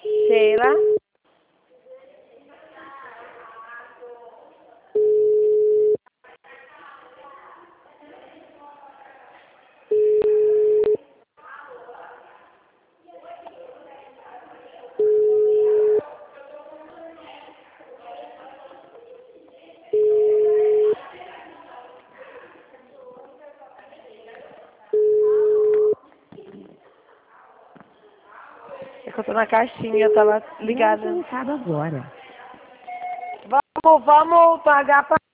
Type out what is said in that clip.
Sheila. É que eu tô na caixinha, tá lá ligada. Agora. Vamos pagar pra